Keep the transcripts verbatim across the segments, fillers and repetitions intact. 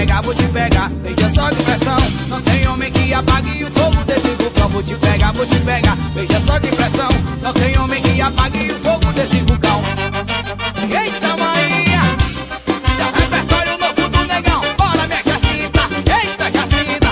pegar, vou te pegar. Veja só que pressão, não tem homem que apague o fogo desse vulcão. Vou te pegar, vou te pegar. Veja só que pressão, não tem homem que apague o fogo desse vulcão. Eita Maria, é o repertório novo do negão. Bora minha Jacinta, eita Jacinta.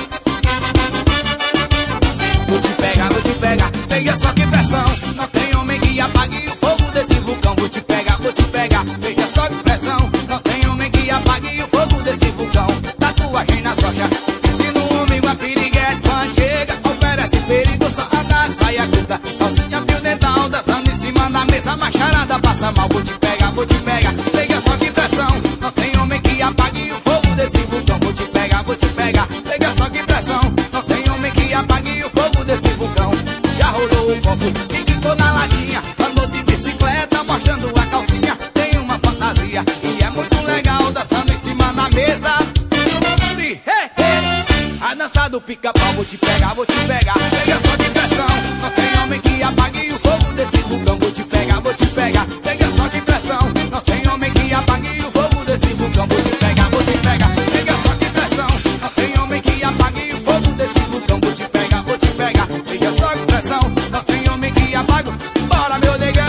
Vou te pegar, vou te pegar. Veja só que pressão, não tem homem que apague o fogo desse vulcão. Vou te pegar, vou te pegar. Veja só que pressão, não tem homem que apague o fogo desse vulcão. Tatuagem nas costas, ensina um homem uma piriguete. Quando chega, oferece perigo, só andar de saia curta. Calcinha, fio dental, dançando em cima da mesa. Macharada passa mal, vou te pegar, vou te pegar. Veja só que pressão, não tem homem que apague o fogo desse vulcão. Vou te pegar, vou te pegar. Veja só que pressão, não tem homem que apague o fogo desse vulcão. Já rolou o copo e quitou na latinha. Andou de bicicleta mostrando a calcinha. Tem uma fantasia e é muito legal, dançando em cima da mesa. Hey, hey. A dança do pica-pau, vou te pegar, vou te pegar. Veja só que pressão, não tem homem que apague o fogo desse vulcão. Vou te pegar, vou te pegar. Veja só que pressão, não tem homem que apague o fogo desse vulcão. Vou te pegar, vou te pegar. Veja só que pressão, não tem homem que apague o fogo desse vulcão. Vou te pegar, vou te pegar. Veja só que pressão, não tem homem que apague. Bora meu negão.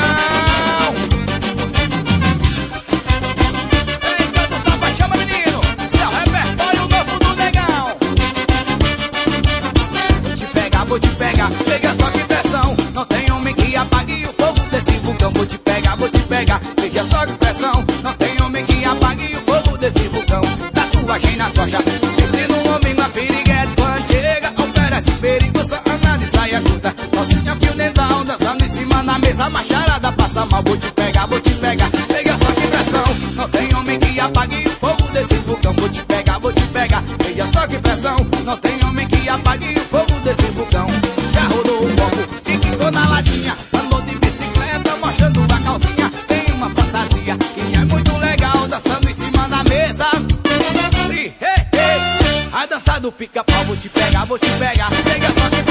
Vou te pegar, veja só que pressão, não tem homem que apague o fogo desse vulcão. Vou te pegar, vou te pegar, veja só que pressão, não tem homem que apague o fogo desse vulcão. Tatuagem nas costas, ensina um homem uma piriguete. Quando chega, oferece perigo, só anda de saia curta. Calcinha, fio dental, dançando em cima da mesa. Macharada passa mal, vou te pegar, vou te pegar. Veja só que pressão, não tem homem que apague o fogo desse vulcão. Vou te pegar, vou te pegar. Veja só que pressão, não tem homem que apague o fogo desse vulcão. Já rodou o copo e quitou na latinha. Andou de bicicleta mostrando a calcinha. Tem uma fantasia que é muito legal, dançando em cima da mesa. E, hey, hey. A dança do pica-pau, vou te pegar, vou te pegar. Pega só que